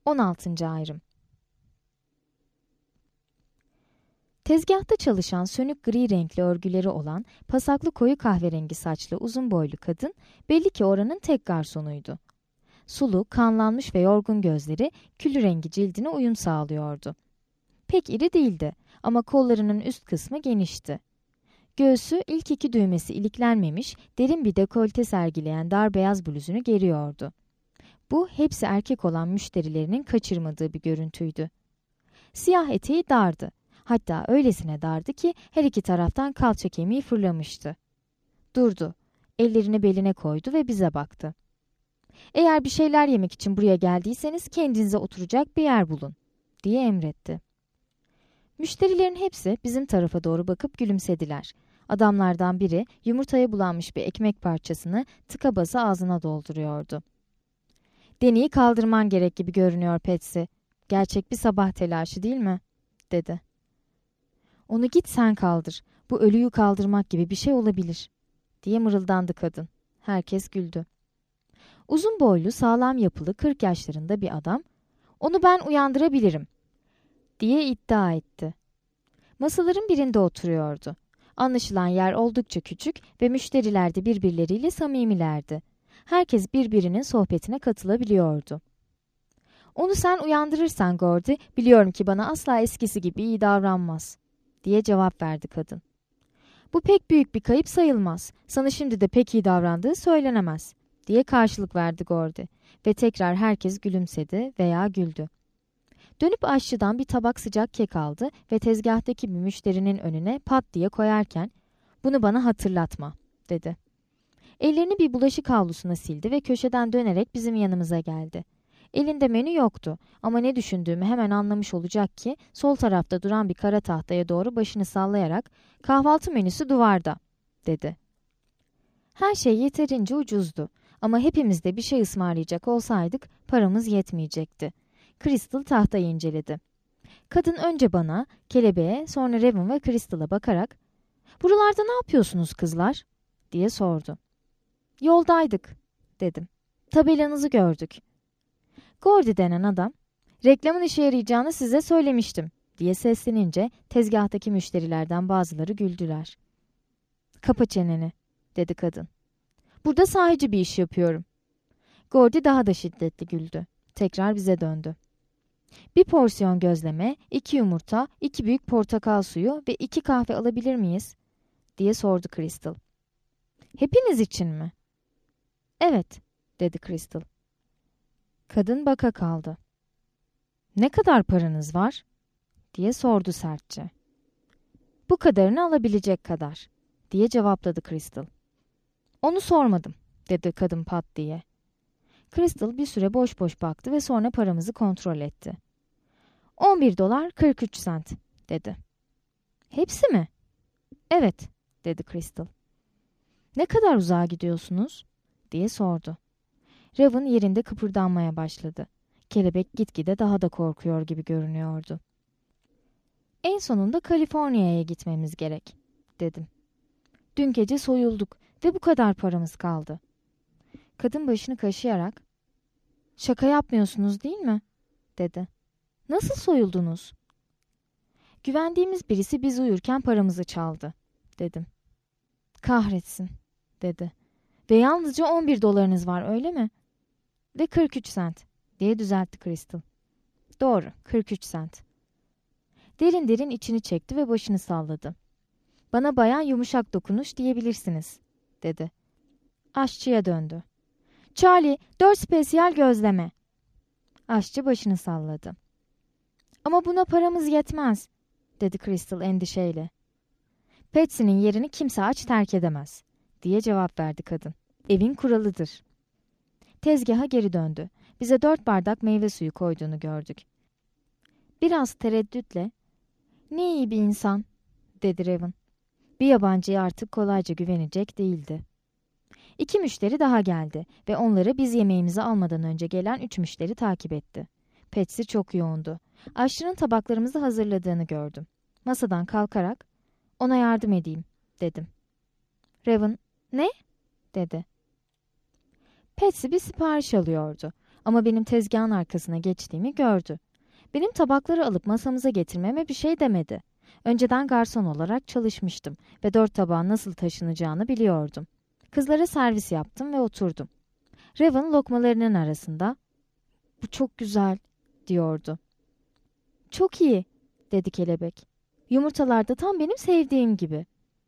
16. ayrım. Tezgahta çalışan sönük gri renkli örgüleri olan pasaklı koyu kahverengi saçlı uzun boylu kadın belli ki oranın tek garsonuydu. Sulu, kanlanmış ve yorgun gözleri külü rengi cildine uyum sağlıyordu. Pek iri değildi ama kollarının üst kısmı genişti. Göğsü ilk iki düğmesi iliklenmemiş, derin bir dekolte sergileyen dar beyaz bluzunu geriyordu. Bu hepsi erkek olan müşterilerinin kaçırmadığı bir görüntüydü. Siyah eteği dardı. Hatta öylesine dardı ki her iki taraftan kalça kemiği fırlamıştı. Durdu. Ellerini beline koydu ve bize baktı. "Eğer bir şeyler yemek için buraya geldiyseniz kendinize oturacak bir yer bulun," diye emretti. Müşterilerin hepsi bizim tarafa doğru bakıp gülümsediler. Adamlardan biri yumurtaya bulanmış bir ekmek parçasını tıka basa ağzına dolduruyordu. "Deniyi kaldırman gerek gibi görünüyor Patsy. Gerçek bir sabah telaşı değil mi?" dedi. "Onu git sen kaldır. Bu ölüyü kaldırmak gibi bir şey olabilir," diye mırıldandı kadın. Herkes güldü. Uzun boylu, sağlam yapılı 40 yaşlarında bir adam, "Onu ben uyandırabilirim," diye iddia etti. Masaların birinde oturuyordu. Anlaşılan yer oldukça küçük ve müşteriler de birbirleriyle samimilerdi. Herkes birbirinin sohbetine katılabiliyordu. "Onu sen uyandırırsan Gordy, biliyorum ki bana asla eskisi gibi iyi davranmaz," diye cevap verdi kadın. "Bu pek büyük bir kayıp sayılmaz. Sana şimdi de pek iyi davrandığı söylenemez," diye karşılık verdi Gordy ve tekrar herkes gülümsedi veya güldü. Dönüp aşçıdan bir tabak sıcak kek aldı ve tezgahtaki bir müşterinin önüne pat diye koyarken, "Bunu bana hatırlatma," dedi. Ellerini bir bulaşık havlusuna sildi ve köşeden dönerek bizim yanımıza geldi. Elinde menü yoktu ama ne düşündüğümü hemen anlamış olacak ki sol tarafta duran bir kara tahtaya doğru başını sallayarak, "Kahvaltı menüsü duvarda," dedi. Her şey yeterince ucuzdu ama hepimiz de bir şey ısmarlayacak olsaydık paramız yetmeyecekti. Crystal tahtayı inceledi. Kadın önce bana, kelebeğe, sonra Raven ve Crystal'a bakarak, "Buralarda ne yapıyorsunuz kızlar?" diye sordu. "Yoldaydık," dedim. "Tabelanızı gördük." Gordy denen adam, "Reklamın işe yarayacağını size söylemiştim," diye seslenince tezgahtaki müşterilerden bazıları güldüler. "Kapa çeneni," dedi kadın. "Burada sahici bir iş yapıyorum." Gordy daha da şiddetli güldü. Tekrar bize döndü. "Bir porsiyon gözleme, 2 yumurta, 2 büyük portakal suyu ve 2 kahve alabilir miyiz?" diye sordu Crystal. "Hepiniz için mi?" "Evet," dedi Crystal. Kadın baka kaldı. "Ne kadar paranız var?" diye sordu sertçe. "Bu kadarını alabilecek kadar," diye cevapladı Crystal. "Onu sormadım," dedi kadın pat diye. Crystal bir süre boş boş baktı ve sonra paramızı kontrol etti. $11 43 sent, dedi. "Hepsi mi?" "Evet," dedi Crystal. "Ne kadar uzağa gidiyorsunuz?" diye sordu. Raven yerinde kıpırdanmaya başladı. Kelebek gitgide daha da korkuyor gibi görünüyordu. "En sonunda Kaliforniya'ya gitmemiz gerek," dedim. "Dün gece soyulduk ve bu kadar paramız kaldı." Kadın başını kaşıyarak, "Şaka yapmıyorsunuz değil mi?" dedi. "Nasıl soyuldunuz?" "Güvendiğimiz birisi biz uyurken paramızı çaldı," dedim. "Kahretsin," dedi. "Ve yalnızca $11 var öyle mi?" "Ve 43 sent," diye düzeltti Crystal. "Doğru, 43 sent." Derin derin içini çekti ve başını salladı. "Bana bayan yumuşak dokunuş diyebilirsiniz," dedi. Aşçıya döndü. "Charlie, 4 spesiyal gözleme." Aşçı başını salladı. "Ama buna paramız yetmez," dedi Crystal endişeyle. "Patsy'nin yerini kimse aç terk edemez," diye cevap verdi kadın. "Evin kuralıdır." Tezgaha geri döndü. Bize 4 bardak meyve suyu koyduğunu gördük. Biraz tereddütle, "Ne iyi bir insan," dedi Raven. Bir yabancıya artık kolayca güvenecek değildi. 2 müşteri daha geldi ve onları biz yemeğimizi almadan önce gelen 3 müşteri takip etti. Patsy çok yoğundu. Aşçının tabaklarımızı hazırladığını gördüm. Masadan kalkarak, "Ona yardım edeyim," dedim. Raven, "Ne?" dedi. Patsy bir sipariş alıyordu. Ama benim tezgahın arkasına geçtiğimi gördü. Benim tabakları alıp masamıza getirmeme bir şey demedi. Önceden garson olarak çalışmıştım ve 4 tabağın nasıl taşınacağını biliyordum. Kızlara servis yaptım ve oturdum. Raven lokmalarının arasında, "Bu çok güzel," diyordu. "Çok iyi," dedi kelebek. "Yumurtalar da tam benim sevdiğim gibi."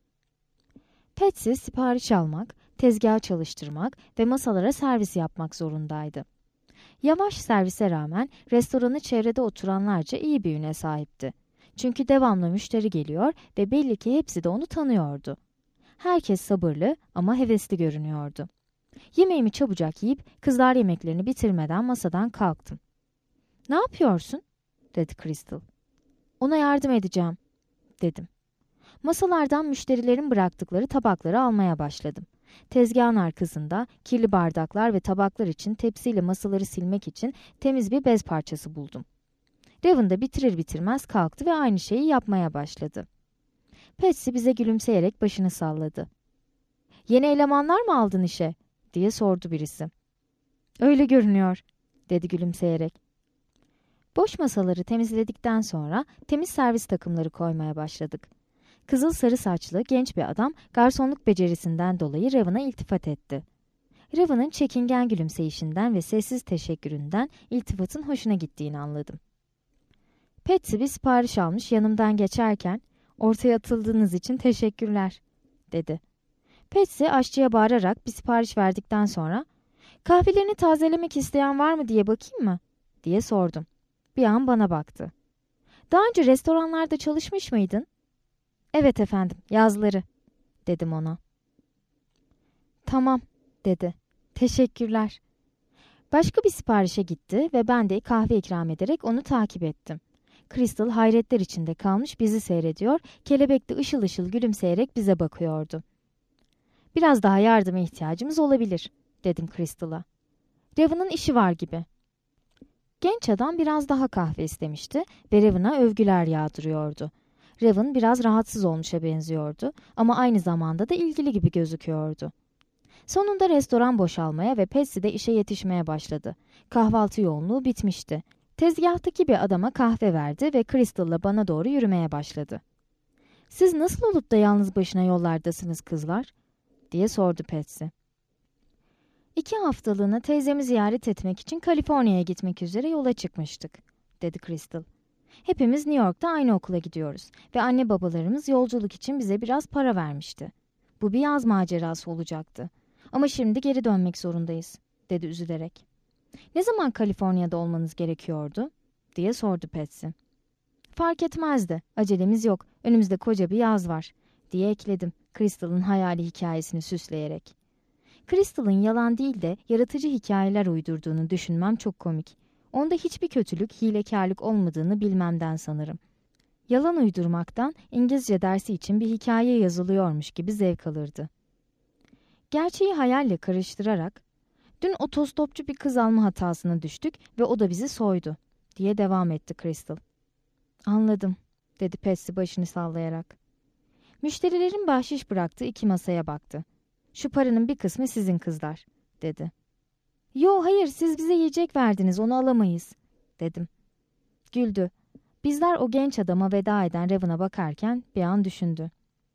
Patsy sipariş almak, tezgahı çalıştırmak ve masalara servis yapmak zorundaydı. Yavaş servise rağmen restoranı çevrede oturanlarca iyi bir üne sahipti. Çünkü devamlı müşteri geliyor ve belli ki hepsi de onu tanıyordu. Herkes sabırlı ama hevesli görünüyordu. Yemeğimi çabucak yiyip kızlar yemeklerini bitirmeden masadan kalktım. "Ne yapıyorsun?" dedi Crystal. "Ona yardım edeceğim," dedim. Masalardan müşterilerin bıraktıkları tabakları almaya başladım. Tezgahın arkasında kirli bardaklar ve tabaklar için tepsiyle masaları silmek için temiz bir bez parçası buldum. Raven da bitirir bitirmez kalktı ve aynı şeyi yapmaya başladı. Patsy bize gülümseyerek başını salladı. "Yeni elemanlar mı aldın işe?" diye sordu birisi. "Öyle görünüyor," dedi gülümseyerek. Boş masaları temizledikten sonra temiz servis takımları koymaya başladık. Kızıl sarı saçlı genç bir adam garsonluk becerisinden dolayı Raven'a iltifat etti. Raven'ın çekingen gülümseyişinden ve sessiz teşekküründen iltifatın hoşuna gittiğini anladım. Patsy bir sipariş almış yanımdan geçerken, "Ortaya atıldığınız için teşekkürler," dedi. Patsy aşçıya bağırarak bir sipariş verdikten sonra, "Kahvelerini tazelemek isteyen var mı diye bakayım mı?" diye sordum. Bir an bana baktı. "Daha önce restoranlarda çalışmış mıydın?" "Evet efendim, yazları," dedim ona. "Tamam," dedi. "Teşekkürler." Başka bir siparişe gitti ve ben de kahve ikram ederek onu takip ettim. Crystal hayretler içinde kalmış bizi seyrediyor, kelebek de ışıl ışıl gülümseyerek bize bakıyordu. "Biraz daha yardıma ihtiyacımız olabilir," dedim Crystal'a. "Raven'ın işi var gibi." Genç adam biraz daha kahve istemişti ve Raven'a övgüler yağdırıyordu. Raven biraz rahatsız olmuşa benziyordu ama aynı zamanda da ilgili gibi gözüküyordu. Sonunda restoran boşalmaya ve Patsy de işe yetişmeye başladı. Kahvaltı yoğunluğu bitmişti. Tezgahtaki bir adama kahve verdi ve Crystal'la bana doğru yürümeye başladı. "Siz nasıl olup da yalnız başına yollardasınız kızlar?" diye sordu Patsy. 2 haftalığına teyzemi ziyaret etmek için Kaliforniya'ya gitmek üzere yola çıkmıştık, dedi Crystal. "Hepimiz New York'ta aynı okula gidiyoruz ve anne babalarımız yolculuk için bize biraz para vermişti. Bu bir yaz macerası olacaktı. Ama şimdi geri dönmek zorundayız," dedi üzülerek. "Ne zaman Kaliforniya'da olmanız gerekiyordu?" diye sordu Patsy. "Fark etmezdi. Acelemiz yok. Önümüzde koca bir yaz var," diye ekledim Crystal'ın hayali hikayesini süsleyerek. Crystal'ın yalan değil de yaratıcı hikayeler uydurduğunu düşünmem çok komik. Onda hiçbir kötülük, hilekarlık olmadığını bilmemden sanırım. Yalan uydurmaktan İngilizce dersi için bir hikaye yazılıyormuş gibi zevk alırdı. Gerçeği hayalle karıştırarak, "Dün otostopçu bir kız alma hatasına düştük ve o da bizi soydu," diye devam etti Crystal. "Anladım," dedi Patsy başını sallayarak. Müşterilerin bahşiş bıraktığı 2 masaya baktı. "Şu paranın bir kısmı sizin kızlar," dedi. "Yo, hayır, siz bize yiyecek verdiniz, onu alamayız," dedim. Güldü. Bizler o genç adama veda eden Raven'a bakarken bir an düşündü.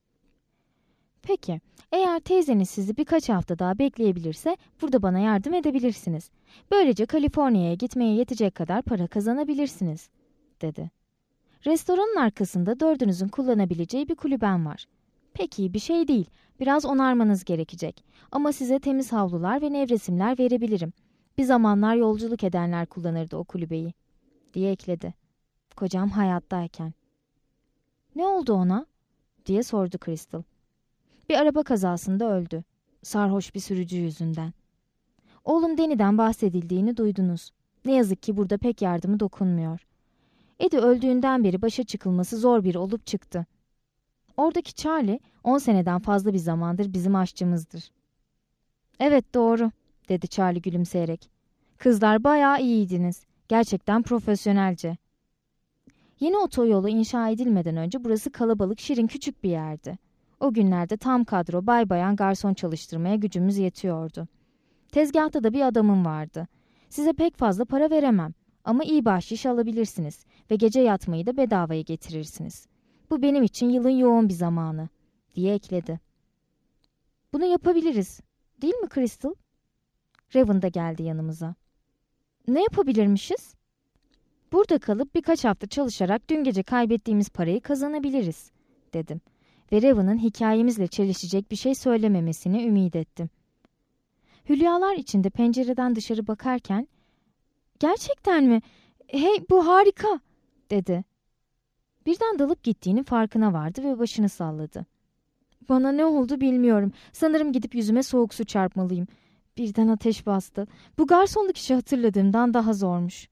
"Peki, eğer teyzeniz sizi birkaç hafta daha bekleyebilirse burada bana yardım edebilirsiniz. Böylece Kaliforniya'ya gitmeye yetecek kadar para kazanabilirsiniz," dedi. "Restoranın arkasında 4'ünüzün kullanabileceği bir kulüben var. Pek iyi bir şey değil, biraz onarmanız gerekecek. Ama size temiz havlular ve nevresimler verebilirim. Bir zamanlar yolculuk edenler kullanırdı o kulübeyi," diye ekledi. "Kocam hayattayken." "Ne oldu ona?" diye sordu Crystal. "Bir araba kazasında öldü. Sarhoş bir sürücü yüzünden. Oğlum Danny'den bahsedildiğini duydunuz. Ne yazık ki burada pek yardımı dokunmuyor. Eddie öldüğünden beri başa çıkılması zor biri olup çıktı. Oradaki Charlie 10 seneden fazla bir zamandır bizim aşçımızdır." "Evet, doğru," dedi Charlie gülümseyerek. "Kızlar bayağı iyiydiniz. Gerçekten profesyonelce." Yeni otoyolu inşa edilmeden önce burası kalabalık, şirin küçük bir yerdi. O günlerde tam kadro bay bayan garson çalıştırmaya gücümüz yetiyordu. Tezgahta da bir adamım vardı. Size pek fazla para veremem ama iyi bahşiş alabilirsiniz ve gece yatmayı da bedavaya getirirsiniz. Bu benim için yılın yoğun bir zamanı, diye ekledi. Bunu yapabiliriz, değil mi Crystal? Raven da geldi yanımıza. Ne yapabilirmişiz? Burada kalıp birkaç hafta çalışarak dün gece kaybettiğimiz parayı kazanabiliriz, dedim. Ve Raven'ın hikayemizle çelişecek bir şey söylememesini ümit ettim. Hülyalar içinde pencereden dışarı bakarken, "Gerçekten mi? Hey, bu harika," dedi. Birden dalıp gittiğinin farkına vardı ve başını salladı. "Bana ne oldu bilmiyorum. Sanırım gidip yüzüme soğuk su çarpmalıyım." Birden ateş bastı. Bu garsonluk işi hatırladığımdan daha zormuş.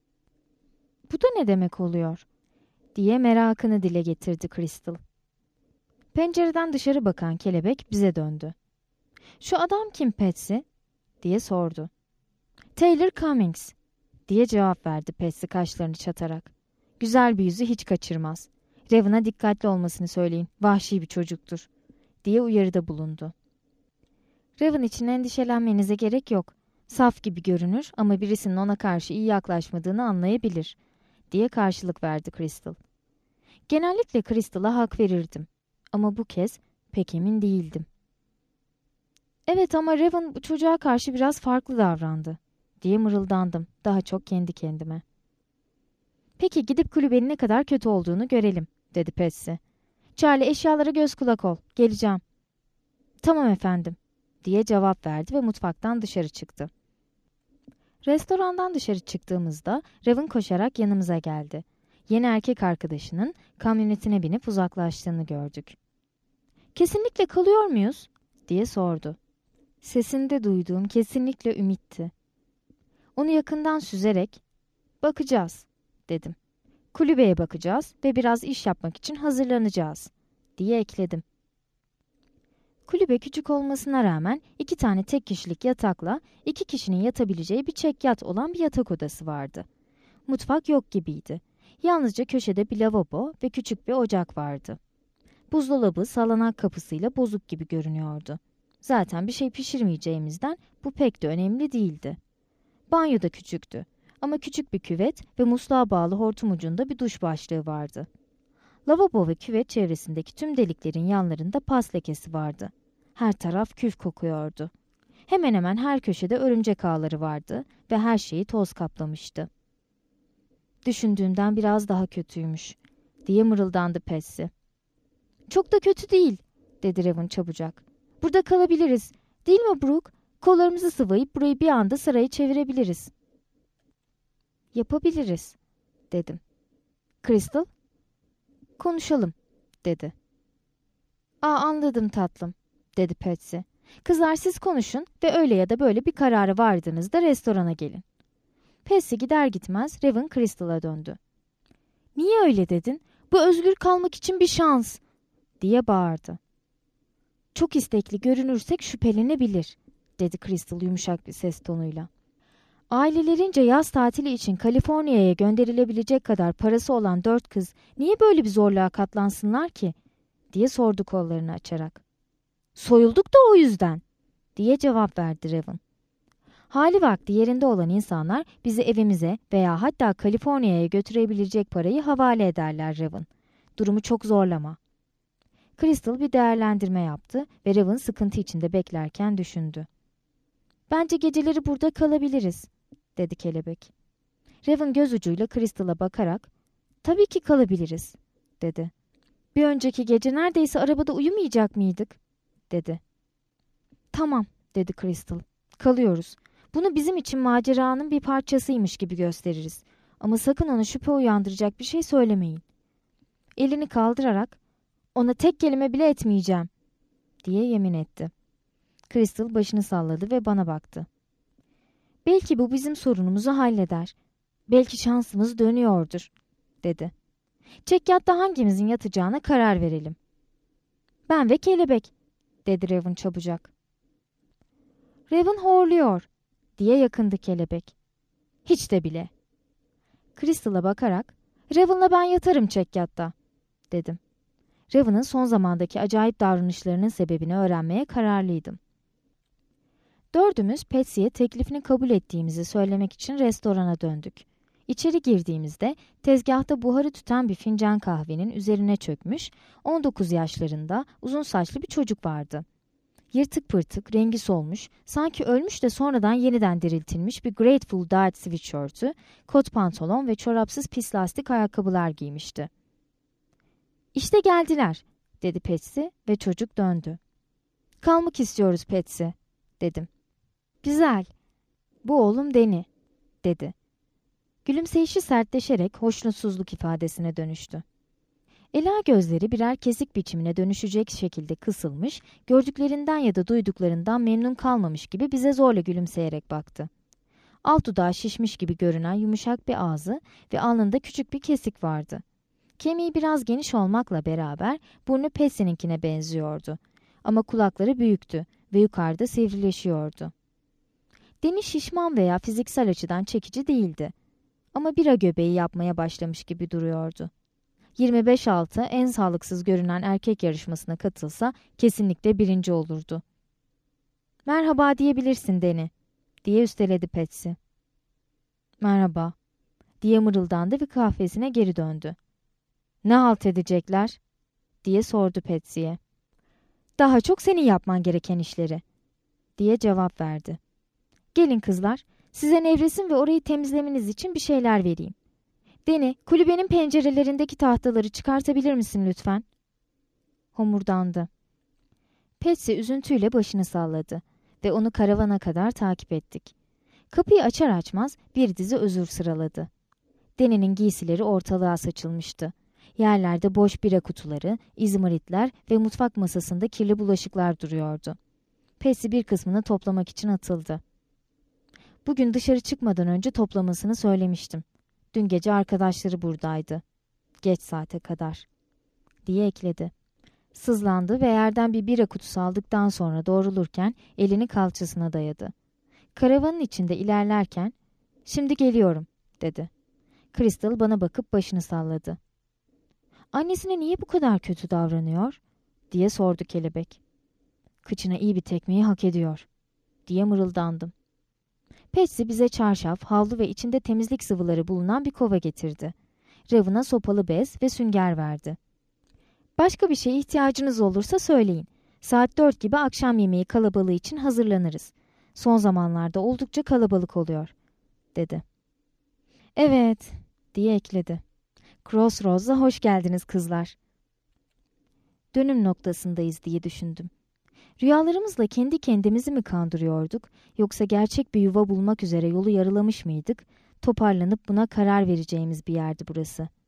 "Bu da ne demek oluyor?" diye merakını dile getirdi Crystal. Pencereden dışarı bakan kelebek bize döndü. "Şu adam kim Patsy?" diye sordu. "Taylor Cummings," diye cevap verdi Patsy kaşlarını çatarak. "Güzel bir yüzü hiç kaçırmaz. Raven'a dikkatli olmasını söyleyin. Vahşi bir çocuktur," diye uyarıda bulundu. "Raven için endişelenmenize gerek yok. Saf gibi görünür ama birisinin ona karşı iyi yaklaşmadığını anlayabilir," diye karşılık verdi Crystal. Genellikle Crystal'a hak verirdim. Ama bu kez pek emin değildim. "Evet ama Raven bu çocuğa karşı biraz farklı davrandı," diye mırıldandım daha çok kendi kendime. "Peki gidip kulübenin ne kadar kötü olduğunu görelim," dedi Patsy. "Charlie, eşyalara göz kulak ol. Geleceğim." "Tamam efendim," diye cevap verdi ve mutfaktan dışarı çıktı. Restorandan dışarı çıktığımızda Raven koşarak yanımıza geldi. Yeni erkek arkadaşının kamyonetine binip uzaklaştığını gördük. "Kesinlikle kalıyor muyuz?" diye sordu. Sesinde duyduğum kesinlikle ümitti. Onu yakından süzerek, "Bakacağız," dedim. "Kulübeye bakacağız ve biraz iş yapmak için hazırlanacağız," diye ekledim. Kulübe küçük olmasına rağmen 2 tane tek kişilik yatakla 2 kişinin yatabileceği bir çekyat olan bir yatak odası vardı. Mutfak yok gibiydi. Yalnızca köşede bir lavabo ve küçük bir ocak vardı. Buzdolabı salanak kapısıyla bozuk gibi görünüyordu. Zaten bir şey pişirmeyeceğimizden bu pek de önemli değildi. Banyo da küçüktü ama küçük bir küvet ve musluğa bağlı hortum ucunda bir duş başlığı vardı. Lavabo ve küvet çevresindeki tüm deliklerin yanlarında pas lekesi vardı. Her taraf küf kokuyordu. Hemen hemen her köşede örümcek ağları vardı ve her şeyi toz kaplamıştı. "Düşündüğümden biraz daha kötüymüş," diye mırıldandı Patsy. "Çok da kötü değil," dedi Raven çabucak. "Burada kalabiliriz, değil mi Brooke? Kollarımızı sıvayıp burayı bir anda saraya çevirebiliriz." "Yapabiliriz," dedim. "Crystal?" "Konuşalım," dedi. Anladım tatlım," dedi Patsy. "Kızlar siz konuşun ve öyle ya da böyle bir karara vardığınızda restorana gelin." Patsy gider gitmez Raven Crystal'a döndü. "Niye öyle dedin? Bu özgür kalmak için bir şans," diye bağırdı. "Çok istekli görünürsek şüphelenebilir," dedi Crystal yumuşak bir ses tonuyla. "Ailelerince yaz tatili için Kaliforniya'ya gönderilebilecek kadar parası olan 4 kız niye böyle bir zorluğa katlansınlar ki?" diye sordu kollarını açarak. "Soyulduk da o yüzden," diye cevap verdi Raven. "Hali vakti yerinde olan insanlar bizi evimize veya hatta Kaliforniya'ya götürebilecek parayı havale ederler Raven. Durumu çok zorlama." Crystal bir değerlendirme yaptı ve Raven sıkıntı içinde beklerken düşündü. "Bence geceleri burada kalabiliriz," dedi kelebek. Raven göz ucuyla Crystal'a bakarak, "Tabii ki kalabiliriz," dedi. "Bir önceki gece neredeyse arabada uyumayacak mıydık?" dedi. "Tamam," dedi Crystal. "Kalıyoruz. Bunu bizim için maceranın bir parçasıymış gibi gösteririz. Ama sakın ona şüphe uyandıracak bir şey söylemeyin." Elini kaldırarak, "Ona tek kelime bile etmeyeceğim," diye yemin etti. Crystal başını salladı ve bana baktı. "Belki bu bizim sorunumuzu halleder. Belki şansımız dönüyordur," dedi. "Çekyatta hangimizin yatacağına karar verelim." "Ben ve kelebek," dedi Raven çabucak. "Raven horluyor," diye yakındı kelebek. "Hiç de bile." Crystal'a bakarak, "Raven'la ben yatarım çekyatta," dedim. Raven'ın son zamandaki acayip davranışlarının sebebini öğrenmeye kararlıydım. Dördümüz Patsy'ye teklifini kabul ettiğimizi söylemek için restorana döndük. İçeri girdiğimizde tezgahta buharı tüten bir fincan kahvenin üzerine çökmüş, 19 yaşlarında uzun saçlı bir çocuk vardı. Yırtık pırtık, rengi solmuş, sanki ölmüş de sonradan yeniden diriltilmiş bir Grateful Dead sweatshirt'ü, kot pantolon ve çorapsız pis lastik ayakkabılar giymişti. "İşte geldiler," dedi Patsy ve çocuk döndü. "Kalmak istiyoruz Patsy," dedim. "Güzel. Bu oğlum Danny," dedi. Gülümseyişi sertleşerek hoşnutsuzluk ifadesine dönüştü. Ela gözleri birer kesik biçimine dönüşecek şekilde kısılmış, gördüklerinden ya da duyduklarından memnun kalmamış gibi bize zorla gülümseyerek baktı. Alt dudağı şişmiş gibi görünen yumuşak bir ağzı ve alnında küçük bir kesik vardı. Kemiği biraz geniş olmakla beraber burnu Patsy'ninkine benziyordu. Ama kulakları büyüktü ve yukarıda sivrileşiyordu. Danny şişman veya fiziksel açıdan çekici değildi. Ama bira göbeği yapmaya başlamış gibi duruyordu. 25-6 en sağlıksız görünen erkek yarışmasına katılsa kesinlikle birinci olurdu. "Merhaba diyebilirsin Danny," diye üsteledi Patsy. "Merhaba," diye mırıldandı ve kahvesine geri döndü. "Ne halt edecekler?" diye sordu Patsy'ye. "Daha çok senin yapman gereken işleri," diye cevap verdi. "Gelin kızlar, size nevresim ve orayı temizlemeniz için bir şeyler vereyim. Danny, kulübenin pencerelerindeki tahtaları çıkartabilir misin lütfen?" Homurdandı. Patsy üzüntüyle başını salladı ve onu karavana kadar takip ettik. Kapıyı açar açmaz bir dizi özür sıraladı. Danny'nin giysileri ortalığa saçılmıştı. Yerlerde boş bira kutuları, izmaritler ve mutfak masasında kirli bulaşıklar duruyordu. Patsy bir kısmını toplamak için atıldı. "Bugün dışarı çıkmadan önce toplamasını söylemiştim. Dün gece arkadaşları buradaydı. Geç saate kadar," diye ekledi. Sızlandı ve yerden bir bira kutusu aldıktan sonra doğrulurken elini kalçasına dayadı. Karavanın içinde ilerlerken, "Şimdi geliyorum," dedi. Crystal bana bakıp başını salladı. "Annesine niye bu kadar kötü davranıyor?" diye sordu kelebek. "Kıçına iyi bir tekmeyi hak ediyor," diye mırıldandım. Patsy bize çarşaf, havlu ve içinde temizlik sıvıları bulunan bir kova getirdi. Ravına sopalı bez ve sünger verdi. "Başka bir şeye ihtiyacınız olursa söyleyin. Saat 4 gibi akşam yemeği kalabalığı için hazırlanırız. Son zamanlarda oldukça kalabalık oluyor," dedi. "Evet," diye ekledi. "Crossroads'a hoş geldiniz kızlar." Dönüm noktasındayız diye düşündüm. Rüyalarımızla kendi kendimizi mi kandırıyorduk, yoksa gerçek bir yuva bulmak üzere yolu yarılamış mıydık? Toparlanıp buna karar vereceğimiz bir yerdi burası.